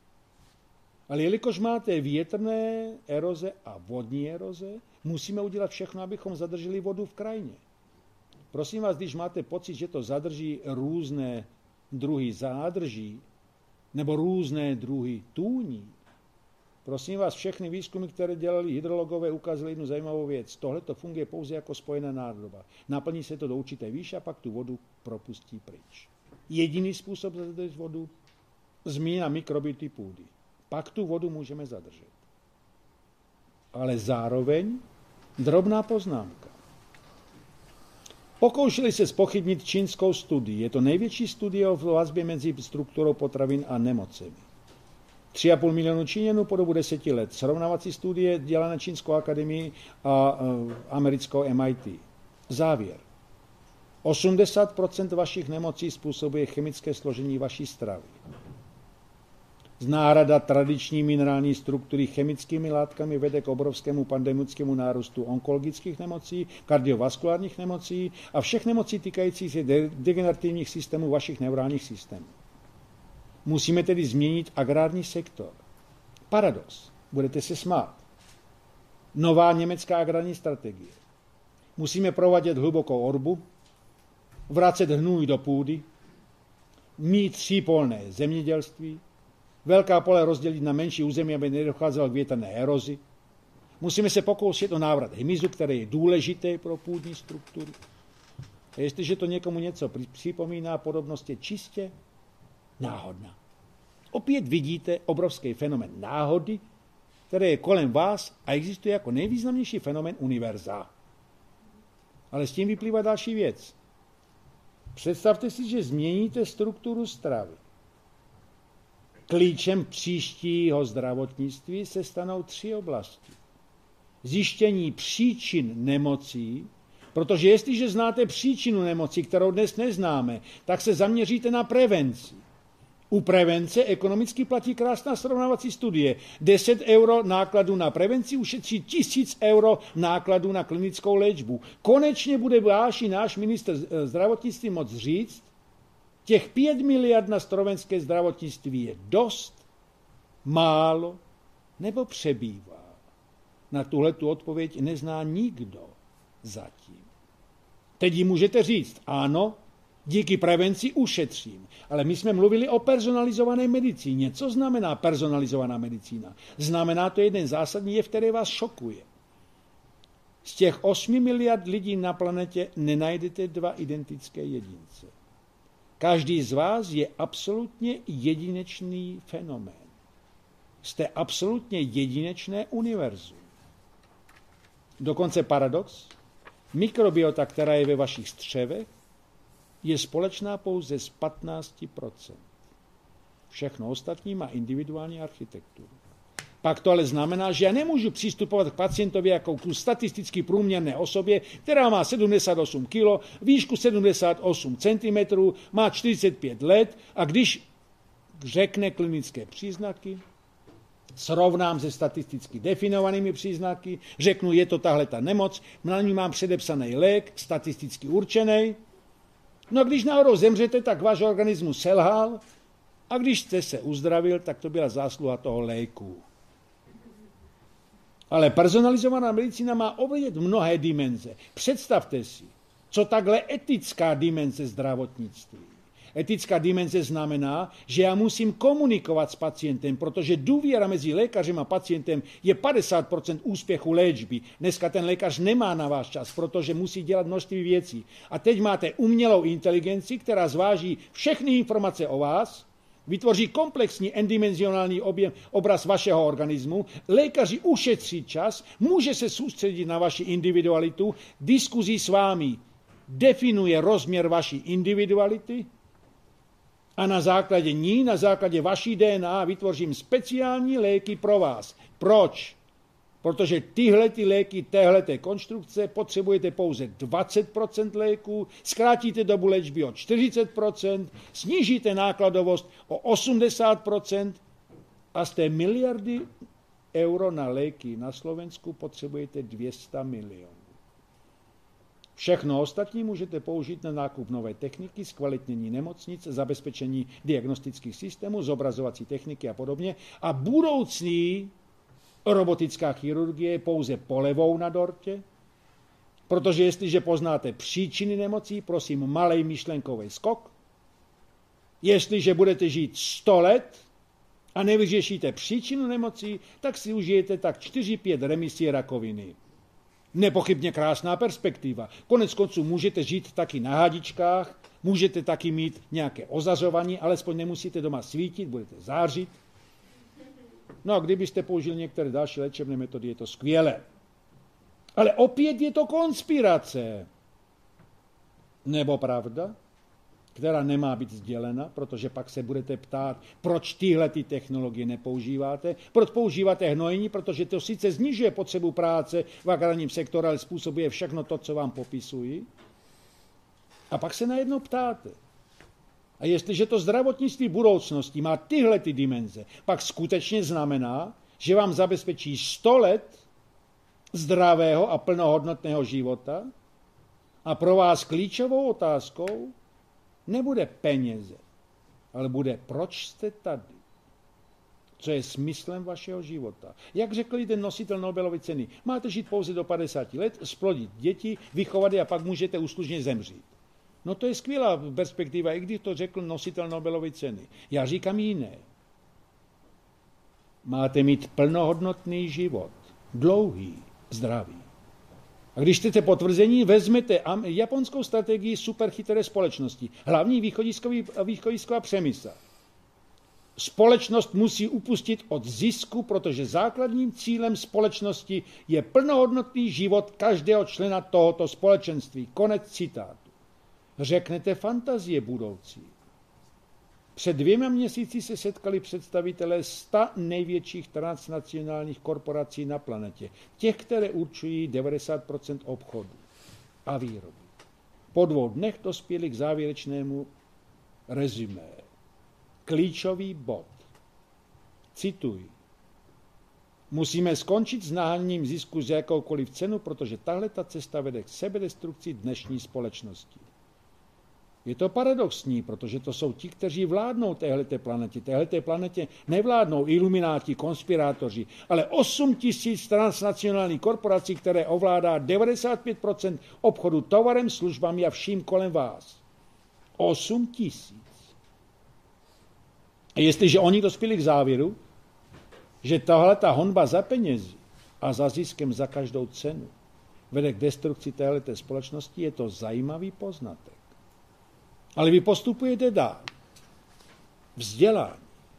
C: Ale jelikož máte větrné eroze a vodní eroze, musíme udělat všechno, abychom zadrželi vodu v krajině. Prosím vás, když máte pocit, že to zadrží různé druhy zádrží nebo různé druhy tůní, prosím vás, všechny výzkumy, které dělali hydrologové, ukázali jednu zajímavou věc. Tohle to funguje pouze jako spojená nádoba. Naplní se to do určité výše a pak tu vodu propustí pryč. Jediný způsob zadržet vodu? Změna mikrobioty půdy. Pak tu vodu můžeme zadržet. Ale zároveň drobná poznámka. Pokoušeli se zpochybnit čínskou studii. Je to největší studie o vazbě mezi strukturou potravin a nemocemi. tři a půl milionu Číňanů po dobu deseti let. Srovnávací studie dělaná Čínskou akademii a americkou M I T. Závěr. osmdesát procent vašich nemocí způsobuje chemické složení vaší stravy. Náhrada tradiční minerální struktury chemickými látkami vede k obrovskému pandemickému nárůstu onkologických nemocí, kardiovaskulárních nemocí a všech nemocí týkajících se degenerativních systémů vašich neurálních systémů. Musíme tedy změnit agrární sektor. Paradox. Budete se smát. Nová německá agrární strategie. Musíme provádět hlubokou orbu, vracet hnůj do půdy, mít třípolné zemědělství, velká pole rozdělit na menší území, aby nedocházelo k větrné erozi. Musíme se pokoušet o návrat hmyzu, který je důležitý pro půdní strukturu. A jestliže to někomu něco připomíná, podobnost je čistě náhodná. Opět vidíte obrovský fenomén náhody, který je kolem vás a existuje jako nejvýznamnější fenomén univerza. Ale s tím vyplývá další věc. Představte si, že změníte strukturu stravy. Klíčem příštího zdravotnictví se stanou tři oblasti. Zjištění příčin nemocí, protože jestliže znáte příčinu nemocí, kterou dnes neznáme, tak se zaměříte na prevenci. U prevence ekonomicky platí krásná srovnávací studie. deset euro nákladů na prevenci ušetří tisíc euro nákladů na klinickou léčbu. Konečně bude váš i náš ministr zdravotnictví moct říct, těch pět miliard na slovenské zdravotnictví je dost, málo nebo přebývá. Na tuhletu odpověď nezná nikdo zatím. Teď jí můžete říct, ano, díky prevenci ušetřím. Ale my jsme mluvili o personalizované medicíně. Co znamená personalizovaná medicína? Znamená to jeden zásadní jev, který vás šokuje. Z těch osmi miliard lidí na planetě nenajdete dva identické jedince. Každý z vás je absolutně jedinečný fenomén. Jste absolutně jedinečné univerzum. Dokonce paradox, mikrobiota, která je ve vašich střevech, je společná pouze z patnáct procent. Všechno ostatní má individuální architekturu. Pak to ale znamená, že já nemůžu přistupovat k pacientovi jako k statisticky průměrné osobě, která má sedmdesát osm kilo, výšku sedmdesát osm centimetrů, má čtyřicet pět let a když řekne klinické příznaky, srovnám se statisticky definovanými příznaky, řeknu, je to tahle ta nemoc, na ní mám předepsaný lék, statisticky určený. No a když náhodou zemřete, tak váš organismus selhal a když jste se uzdravil, tak to byla zásluha toho léku. Ale personalizovaná medicína má ovlivnit mnohé dimenze. Představte si, co takhle etická dimenze zdravotnictví. Etická dimenze znamená, že já musím komunikovat s pacientem, protože důvěra mezi lékařem a pacientem je padesát procent úspěchu léčby. Dneska ten lékař nemá na váš čas, protože musí dělat množství věcí. A teď máte umělou inteligenci, která zváží všechny informace o vás, vytvoří komplexní endimenzionální objem, obraz vašeho organismu, lékaři ušetří čas, může se soustředit na vaši individualitu, diskuzí s vámi definuje rozměr vaší individuality, a na základě ní, na základě vaší D N A vytvořím speciální léky pro vás. Proč? Protože tyhle ty léky, téhleté konstrukce potřebujete pouze dvacet procent léků, zkrátíte dobu léčby o čtyřicet procent, snížíte nákladovost o osmdesát procent a z té miliardy euro na léky na Slovensku potřebujete dvě stě milionů. Všechno ostatní můžete použít na nákup nové techniky, zkvalitnění nemocnic, zabezpečení diagnostických systémů, zobrazovací techniky a podobně. A budoucí robotická chirurgie je pouze polevou na dortě, protože jestliže poznáte příčiny nemocí, prosím, malej myšlenkový skok. Jestliže budete žít sto let a nevyřešíte příčinu nemocí, tak si užijete tak čtyři pět remisí rakoviny. Nepochybně krásná perspektiva. Konec konců můžete žít taky na hadičkách, můžete taky mít nějaké ozařování, alespoň nemusíte doma svítit, budete zářit. No a kdybyste použili některé další léčebné metody, je to skvělé. Ale opět je to konspirace. Nebo pravda, která nemá být sdělena, protože pak se budete ptát, proč tyhle ty technologie nepoužíváte, proč používáte hnojení, protože to sice snižuje potřebu práce v agrárním sektoru, ale způsobuje všechno to, co vám popisuji. A pak se najednou ptáte. A jestliže to zdravotnictví budoucnosti má tyhle ty dimenze, pak skutečně znamená, že vám zabezpečí sto let zdravého a plnohodnotného života a pro vás klíčovou otázkou nebude peněze, ale bude, proč jste tady. Co je smyslem vašeho života. Jak řekl ten nositel Nobelovy ceny, máte žít pouze do padesáti let, splodit děti, vychovat je a pak můžete úslužně zemřít. No to je skvělá perspektiva, i když to řekl nositel Nobelovy ceny. Já říkám jiné. máte mít plnohodnotný život, dlouhý, zdravý. A když chcete potvrzení, vezmete japonskou strategii superchytré společnosti. Hlavní východisková přemysl. Společnost musí upustit od zisku, protože základním cílem společnosti je plnohodnotný život každého člena tohoto společenství. Konec citátu. Řeknete fantazie budoucí. Před dvěma měsíci se setkali představitelé sta největších transnacionálních korporací na planetě. Těch, které určují devadesát procent obchodu a výroby. Po dvou dnech dospěli k závěrečnému rezumé. Klíčový bod. Cituji. Musíme skončit s naháněním zisku za jakoukoliv cenu, protože tahle ta cesta vede k sebedestrukci dnešní společnosti. Je to paradoxní, protože to jsou ti, kteří vládnou téhleté planetě. Téhleté planetě nevládnou ilumináti, konspirátoři, ale osm tisíc transnacionálních korporací, které ovládá devadesát pět procent obchodu tovarem, službami a vším kolem vás. osm tisíc. A jestliže oni dospěli k závěru, že tahleta honba za penězi a za ziskem za každou cenu vede k destrukci téhleté společnosti, je to zajímavý poznatek. Ale vy postupujete dál. Vzdělání.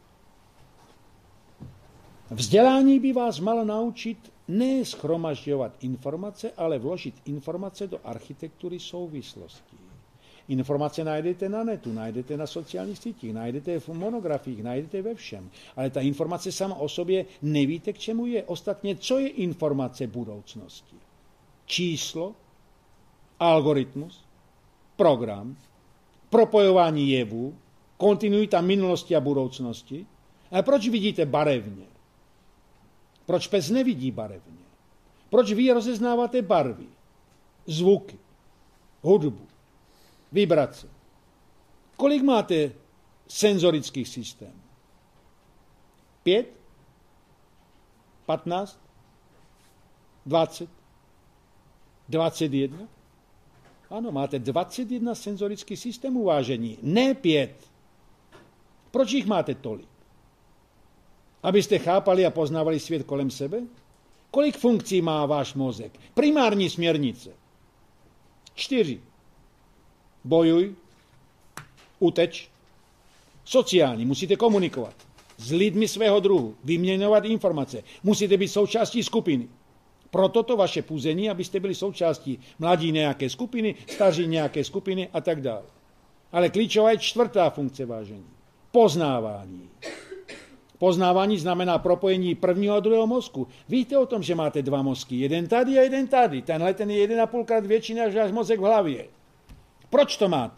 C: Vzdělání by vás malo naučit ne shromažďovat informace, ale vložit informace do architektury souvislostí. Informace najdete na netu, najdete na sociálních sítích, najdete v monografiích, najdete ve všem. Ale ta informace sama o sobě nevíte, k čemu je. Ostatně, co je informace budoucnosti? Číslo, algoritmus, program, propojování jevů, kontinuita minulosti a budoucnosti. A proč vidíte barevně? Proč pes nevidí barevně? Proč vy rozeznáváte barvy, zvuky, hudbu, vibrace? Kolik máte senzorických systémů? Pět? Patnáct? Dvacet? Dvacet jedna? Ano, máte dvacet jedna senzorických systémů, vážení, ne pět. Proč jich máte tolik? Abyste chápali a poznávali svět kolem sebe? Kolik funkcí má váš mozek? Primární směrnice. Čtyři. Bojuj, uteč. Sociální, musíte komunikovat s lidmi svého druhu, vyměňovat informace, musíte být součástí skupiny. Proto to vaše puzení, abyste byli součástí mladí nějaké skupiny, staří nějaké skupiny a tak dále. Ale klíčová je čtvrtá funkce, vážení. Poznávání. Poznávání znamená propojení prvního a druhého mozku. Víte o tom, že máte dva mozky, jeden tady a jeden tady. Tenhle ten je jeden a půlkrát větší než váš mozek v hlavě. Proč to máte?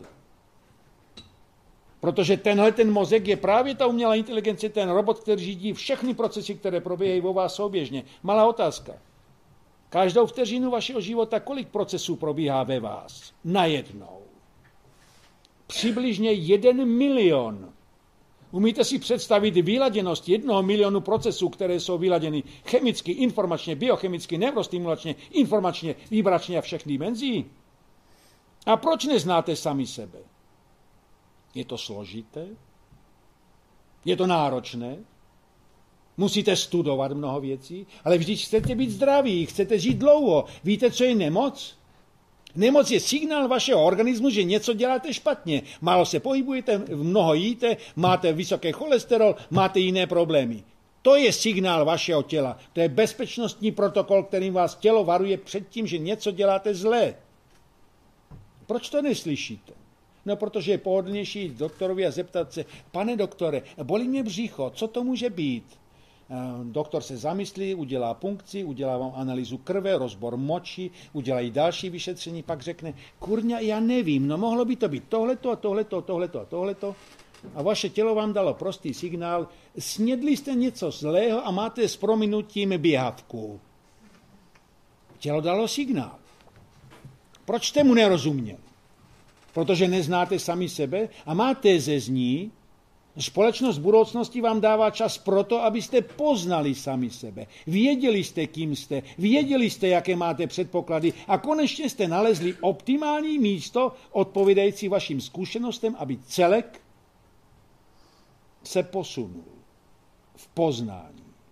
C: Protože tenhle ten mozek je právě ta umělá inteligence, ten robot, který řídí všechny procesy, které probíhají vo vás souběžně. Malá otázka. Každou vteřinu vašeho života, kolik procesů probíhá ve vás? Najednou. Přibližně jeden milion. Umíte si představit vyladěnost jednoho milionu procesů, které jsou vyladěny chemicky, informačně, biochemicky, neurostimulačně, informačně, vibračně a všech dimenzí? A proč neznáte sami sebe? Je to složité? Je to náročné? Musíte studovat mnoho věcí, ale vždyť chcete být zdraví, chcete žít dlouho. Víte, co je nemoc? Nemoc je signál vašeho organismu, že něco děláte špatně. Málo se pohybujete, mnoho jíte, máte vysoký cholesterol, máte jiné problémy. To je signál vašeho těla. To je bezpečnostní protokol, kterým vás tělo varuje před tím, že něco děláte zlé. Proč to neslyšíte? No, protože je pohodlnější jít doktorovi a zeptat se, pane doktore, bolí mě břicho, co to může být? Doktor se zamyslí, udělá punkci, udělá vám analýzu krve, rozbor moči, udělají další vyšetření, pak řekne, kurňa, já nevím, no mohlo by to být tohleto a tohleto, tohleto a tohleto. A vaše tělo vám dalo prostý signál, snědli jste něco zlého a máte s prominutím běhavku. Tělo dalo signál. Proč jste mu nerozuměli? Protože neznáte sami sebe a máte ze zní, společnost budoucnosti vám dává čas proto, abyste poznali sami sebe. Věděli jste, kým jste, věděli jste, jaké máte předpoklady a konečně jste nalezli optimální místo odpovídající vašim zkušenostem, aby celek se posunul v poznání.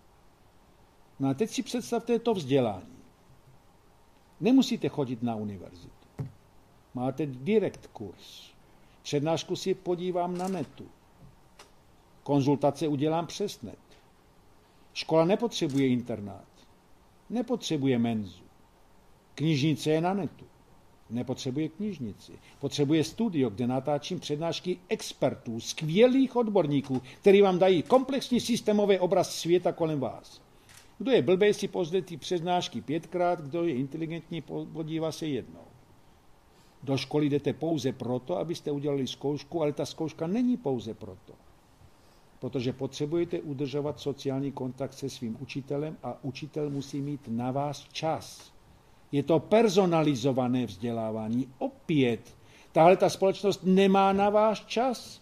C: No a teď si představte to vzdělání. Nemusíte chodit na univerzitu. Máte direkt kurz. Přednášku si podívám na netu. Konzultace udělám přes net. Škola nepotřebuje internát. Nepotřebuje menzu. Knižnice je na netu. Nepotřebuje knižnici. Potřebuje studio, kde natáčím přednášky expertů, skvělých odborníků, který vám dají komplexní systémový obraz světa kolem vás. Kdo je blbej, si pozde ty přednášky pětkrát, kdo je inteligentní, podívá se jednou. Do školy jdete pouze proto, abyste udělali zkoušku, ale ta zkouška není pouze proto. Protože potřebujete udržovat sociální kontakt se svým učitelem a učitel musí mít na vás čas. Je to personalizované vzdělávání. Opět, tahle ta společnost nemá na váš čas.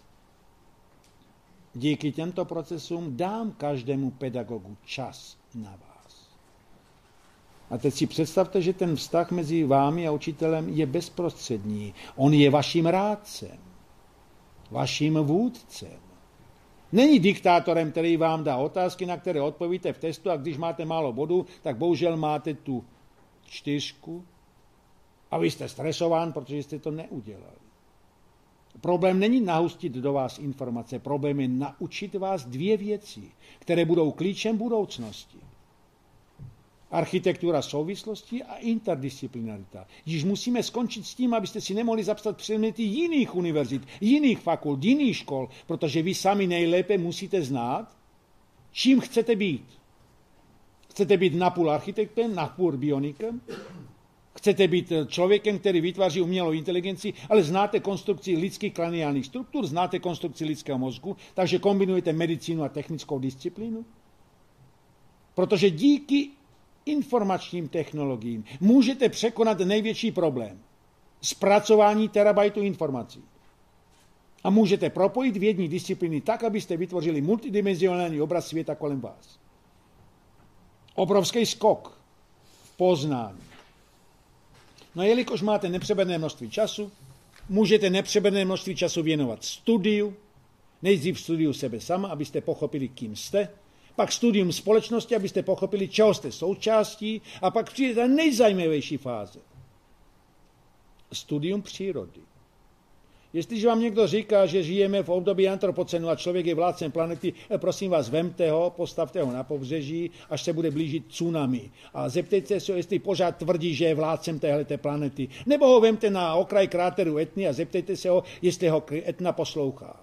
C: Díky těmto procesům dám každému pedagogu čas na vás. A teď si představte, že ten vztah mezi vámi a učitelem je bezprostřední. On je vaším rádcem, vaším vůdcem. Není diktátorem, který vám dá otázky, na které odpovíte v testu a když máte málo bodů, tak bohužel máte tu čtyřku a vy jste stresován, protože jste to neudělali. Problém není nahustit do vás informace, problém je naučit vás dvě věci, které budou klíčem budoucnosti. Architektura souvislosti a interdisciplinarita. Když musíme skončit s tím, abyste si nemohli zapsat předměty jiných univerzit, jiných fakult, jiných škol, protože vy sami nejlépe musíte znát, čím chcete být. Chcete být napůl architektem, napůl bionikem? Chcete být člověkem, který vytváří umělou inteligenci, ale znáte konstrukci lidských kraniálních struktur, znáte konstrukci lidského mozku, takže kombinujete medicínu a technickou disciplínu? Protože díky informačním technologiím můžete překonat největší problém. Zpracování terabajtu informací. A můžete propojit vědní disciplíny tak, abyste vytvořili multidimenzionální obraz světa kolem vás. Obrovský skok v poznání. No jelikož máte nepřeberné množství času, můžete nepřeberné množství času věnovat studiu, nejdřív studiu sebe sama, abyste pochopili, kým jste, pak studium společnosti, abyste pochopili, čeho jste součástí, a pak přijde ta nejzajímavější fáze. Studium přírody. Jestliže vám někdo říká, že žijeme v období antropocenu a člověk je vládcem planety, prosím vás, vemte ho, postavte ho na pobřeží, až se bude blížit tsunami. A zeptejte se, jestli pořád tvrdí, že je vládcem téhleté planety. Nebo ho vemte na okraj kráteru Etny a zeptejte se ho, jestli ho Etna poslouchá.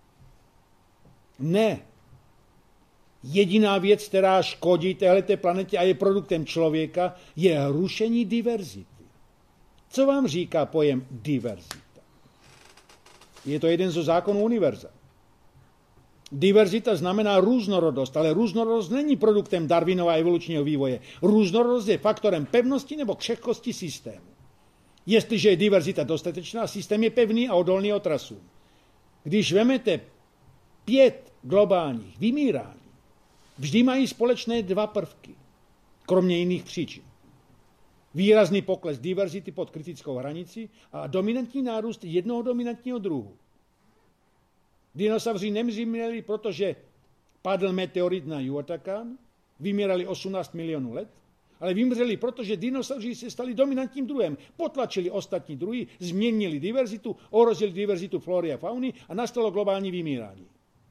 C: Ne. Jediná věc, která škodí téhleté planetě a je produktem člověka, je rušení diverzity. Co vám říká pojem diverzita? Je to jeden ze zákonů univerza. Diverzita znamená různorodost, ale různorodost není produktem Darwinova evolučního vývoje. Různorodost je faktorem pevnosti nebo křehkosti systému. Jestliže je diverzita dostatečná, systém je pevný a odolný otrasům. Když vemete pět globálních vymírání, vždy mají společné dva prvky, kromě jiných příčin. Výrazný pokles diverzity pod kritickou hranici a dominantní nárůst jednoho dominantního druhu. Dinosauři nemřeli, protože padl meteorit na Yucatán, vymírali osmnáct milionů let, ale vymřeli, protože dinosauři se stali dominantním druhem, potlačili ostatní druhy, změnili diverzitu, ohrozili diverzitu flory a fauny a nastalo globální vymírání.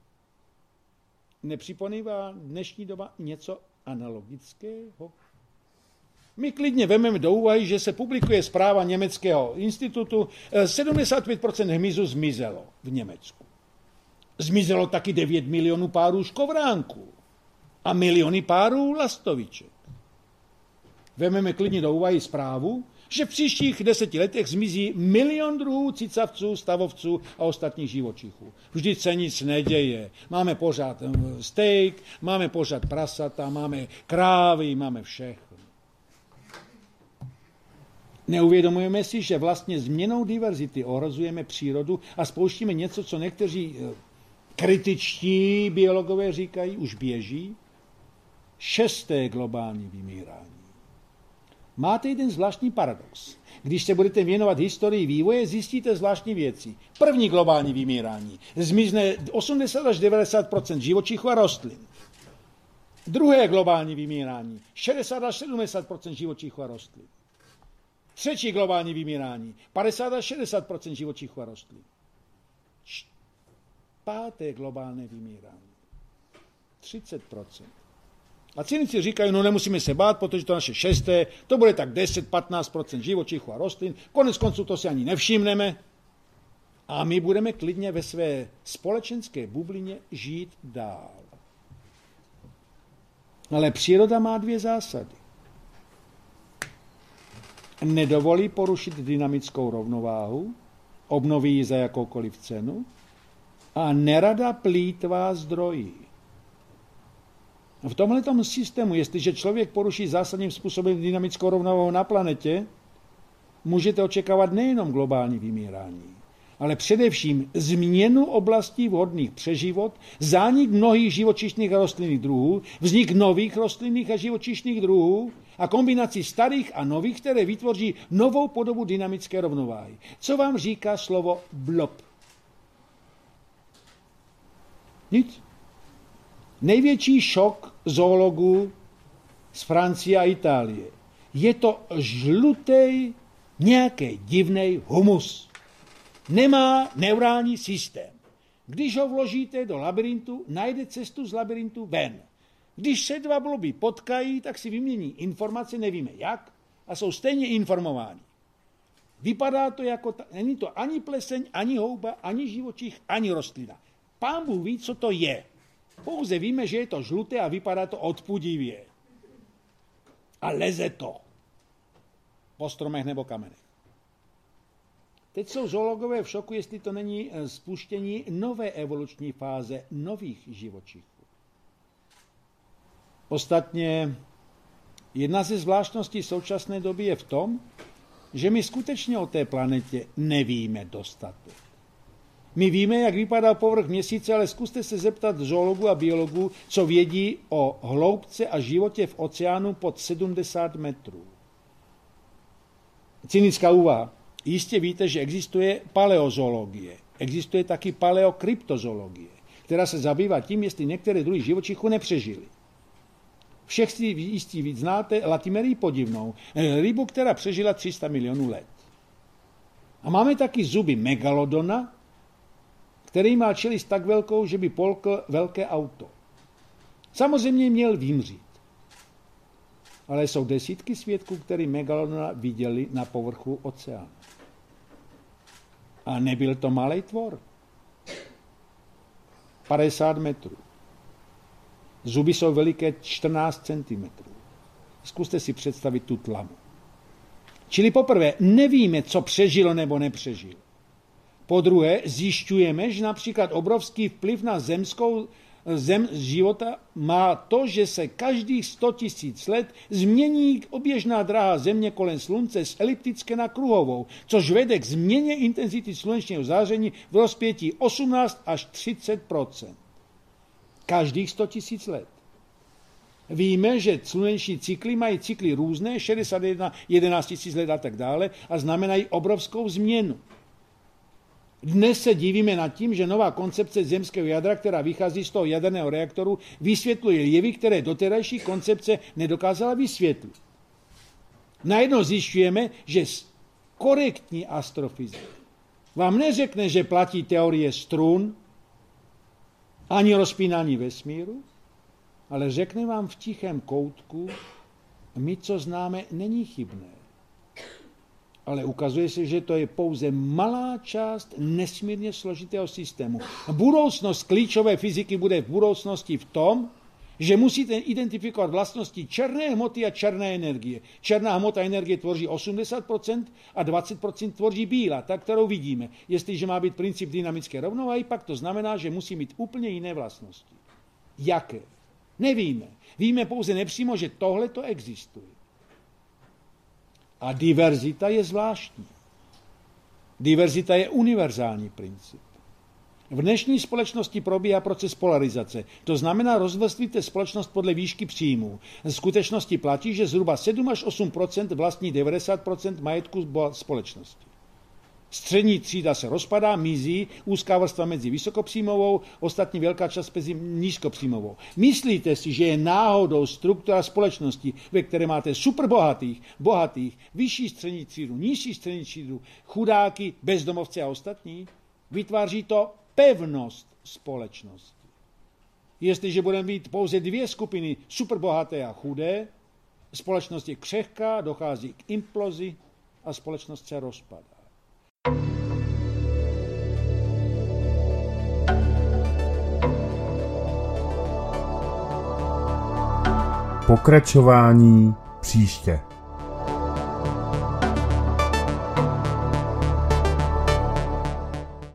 C: Nepřipomíná dnešní doba něco analogického? My klidně vememe do úvahy, že se publikuje zpráva německého institutu, sedmdesát pět procent hmyzu zmizelo v Německu. Zmizelo taky devět milionů párů škovránků a miliony párů lastoviček. Vememe klidně do úvahy zprávu, že v příštích deseti letech zmizí milion druhů cicavců, stavovců a ostatních živočichů. Vždyť se nic neděje. Máme pořád steak, máme pořád prasata, máme krávy, máme všechno. Neuvědomujeme si, že vlastně změnou diverzity ohrozujeme přírodu a spouštíme něco, co někteří kritičtí biologové říkají, už běží. Šesté globální vymírání. Máte jeden zvláštní paradox. Když se budete věnovat historii vývoje, zjistíte zvláštní věci. První globální vymírání. Zmizne osmdesát až devadesát procent živočichů a rostlin. Druhé globální vymírání. šedesát až sedmdesát procent živočichů a rostlin. Třetí globální vymírání. padesát až šedesát procent živočichů a rostlin. Páté globální vymírání. třicet procent. A cynici říkají, no nemusíme se bát, protože to naše šesté, to bude tak deset až patnáct procent živočichů a rostlin, konec konců to si ani nevšimneme a my budeme klidně ve své společenské bublině žít dál. Ale příroda má dvě zásady. Nedovolí porušit dynamickou rovnováhu, obnoví ji za jakoukoliv cenu a nerada plýtvá zdroji. V tomhletom systému, jestliže člověk poruší zásadním způsobem dynamickou rovnováhu na planetě, můžete očekávat nejenom globální vymírání, ale především změnu oblastí vhodných pro život, zánik mnohých živočišných a rostlinných druhů, vznik nových rostlinných a živočišných druhů a kombinaci starých a nových, které vytvoří novou podobu dynamické rovnováhy. Co vám říká slovo blob? Nic. Největší šok zoologů z Francie a Itálie. Je to žlutý, nějaký divný humus. Nemá neurální systém. Když ho vložíte do labirintu, najde cestu z labirintu ven. Když se dva bloby potkají, tak si vymění informace, nevíme jak, a jsou stejně informováni. Vypadá to jako, ta, není to ani pleseň, ani houba, ani živočich, ani rostlina. Pán Bůh ví, co to je. Pouze víme, že je to žluté a vypadá to odpudivě. A leze to po stromech nebo kamenech. Teď jsou zoologové v šoku, jestli to není spuštění nové evoluční fáze nových živočichů. Ostatně jedna ze zvláštností současné doby je v tom, že my skutečně o té planetě nevíme dostatek. My víme, jak vypadá povrch měsíce, ale zkuste se zeptat zoologů a biologů, co vědí o hloubce a životě v oceánu pod sedmdesát metrů. Cynická úvaha. Jistě víte, že existuje paleozoologie. Existuje taky paleokryptozoologie, která se zabývá tím, jestli některé druhy živočichů nepřežily. Všech si jistě víc znáte Latimerii podivnou, rybu, která přežila tři sta milionů let. A máme taky zuby megalodona, který má čelist tak velkou, že by polkl velké auto. Samozřejmě měl vymřít. Ale jsou desítky svědků, který megalodona viděli na povrchu oceánu. A nebyl to malý tvor. padesát metrů. Zuby jsou veliké čtrnáct centimetrů. Zkuste si představit tu tlamu. Čili poprvé nevíme, co přežilo nebo nepřežilo. Po druhé zjišťujeme, že například obrovský vpliv na zemskou zem života má to, že se každých sto tisíc let změní oběžná dráha Země kolem Slunce z eliptické na kruhovou, což vede k změně intenzity slunečního záření v rozpětí osmnáct až třicet procent. Každých sto tisíc let. Víme, že sluneční cykly mají cykly různé, šedesát jedna, jedenáct tisíc let a tak dále, a znamenají obrovskou změnu. Dnes se divíme nad tím, že nová koncepce zemského jádra, která vychází z toho jaderného reaktoru, vysvětluje jevy, které doterajší koncepce nedokázala vysvětlit. Najednou zjišťujeme, že korektní astrofyzik vám neřekne, že platí teorie strun, ani rozpínání vesmíru, ale řekne vám v tichém koutku, my, co známe, není chybné. Ale ukazuje se, že to je pouze malá část nesmírně složitého systému. Budoucnost klíčové fyziky bude v budoucnosti v tom, že musíte identifikovat vlastnosti černé hmoty a černé energie. Černá hmota energie tvoří osmdesát procent a dvacet procent tvoří bílá, ta, kterou vidíme. Jestliže má být princip dynamické rovnováhy, pak to znamená, že musí mít úplně jiné vlastnosti. Jaké? Nevíme. Víme pouze nepřímo, že tohle to existuje. A diverzita je zvláštní. Diverzita je univerzální princip. V dnešní společnosti probíhá proces polarizace. To znamená, rozvrstvíte společnost podle výšky příjmů. V skutečnosti platí, že zhruba sedm až osm procent vlastní devadesát procent majetku společnosti. Střední třída se rozpadá, mizí, úzká vrstva mezi vysokopříjmovou, ostatní velká část mezi nízkopříjmovou. Myslíte si, že je náhodou struktura společnosti, ve které máte superbohatých, bohatých, vyšší střední třídu, nižší střední třídu, chudáky, bezdomovce a ostatní? Vytváří to pevnost společnosti. Jestliže budeme mít pouze dvě skupiny, superbohaté a chudé, společnost je křehká, dochází k implozi a společnost se rozpadá.
B: Pokračování příště.